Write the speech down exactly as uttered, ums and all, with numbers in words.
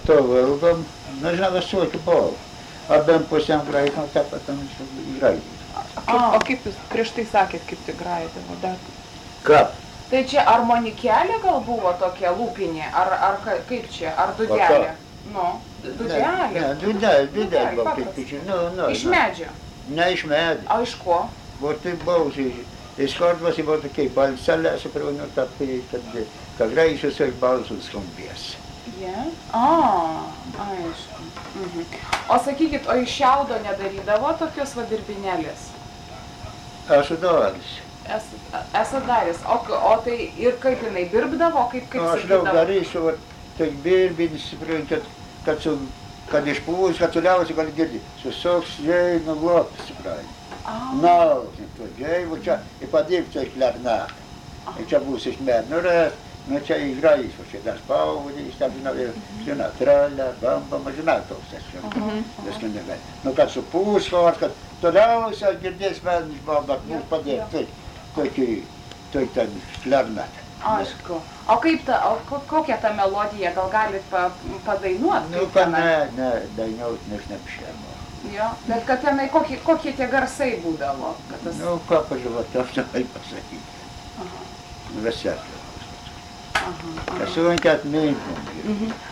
to ilgam, nu, žinau, visokių buvo. Abiem pusėm graikom, taip pat tam graidė. O kaip jūs prieš tai sakėt, kaip tai graidavo? Dar... Kap? Tai čia armonikelė gal buvo tokia lūpinė, ar, ar kaip čia, ar dudelė? Nu, dudelė. Ne, dudelė, dudelė buvo kaip čia, nu, nu. Iš medžio? Ne iš medžio. O iš ko? Buvo tai buvo, iš kordvasi buvo tokiai balselė, suprantu, kad, kad, kad graidžius ir balsus skambės. Yeah. A, aišku. Mhm. O sakykit, o iš šiaudo nedarydavo tokios va birbinėlės? Esu daręs. Esat daręs. O, o tai ir kaip jinai birbdavo, kaip, kaip sakydavo? Aš daug darysiu, va, tai birbinis, kad, kad, su, kad išpūs, kad suliausi, kad girdi. Susoks jai nulops, suprantu. Na, to jai, va čia, ir padėk čia klarnat. Ir čia bus iš mednurės. Nu, čia įgrajus, o čia dar spaudys, tam, žinau, ir, žinau, tralę, bambam, žinau, toks aš, žinau, viską negali. Nu, kad supūsko, kad toliausiai girdės man, bet mums padėt, tai, tokį, tokį ten klarnatą. Aišku. O kaip ta, o kokia ta melodija, gal galit pa, padainuot? Nu, kad ne, ne, dainuot, nes nepšėmo. Jo, bet kad tenai, kokie, kokie tie garsai būdavo? Tas... Nu, ką pažiūrėt, aš tai pasakyti. Visi. Esu ant atminimų.